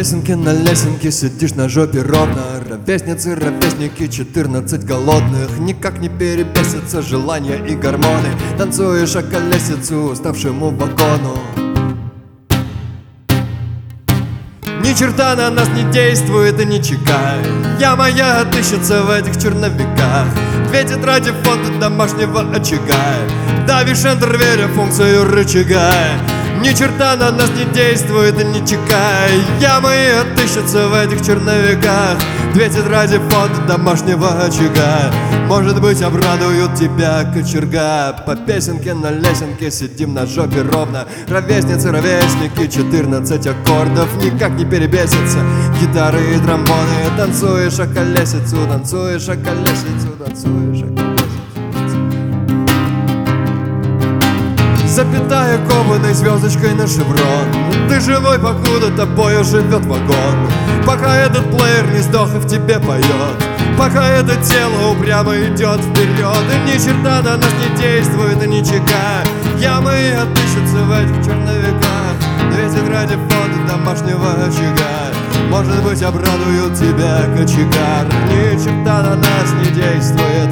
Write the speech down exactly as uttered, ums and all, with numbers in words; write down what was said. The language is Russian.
песенке на лесенке сидишь на жопе ровно. Ровесницы, ровесники, четырнадцать голодных. Никак не перебесятся желания и гормоны. Танцуешь околесицу уставшему вагону. Ни черта на нас не действует и не чекай. Я моя отыщется в этих черновиках. Две тетради фонда домашнего очага. Давишь Enter, веря функцию рычага. Ни черта на нас не действует и не чекай. Я мои отыщутся в этих черновиках. Две тетради фонда домашнего очага. Может быть, обрадуют тебя кочерга. По песенке на лесенке сидим на жопе ровно. Ровесницы, ровесники, четырнадцать аккордов. Никак не перебесятся гитары и тромбоны. Танцуешь околесицу, танцуешь околесицу, танцуешь околесицу. Запятая кованой звездочкой на шеврон. Ты живой, покуда тобою живет вагон. Пока этот плеер не сдох и в тебе поет. Пока это тело упрямо идет вперед. И ни черта на нас не действует и не чека. Ямы отыщутся в этих черновиках. Две тетради фонда домашнего очага. Может быть, обрадуют тебя кочегар. Ни черта на нас не действует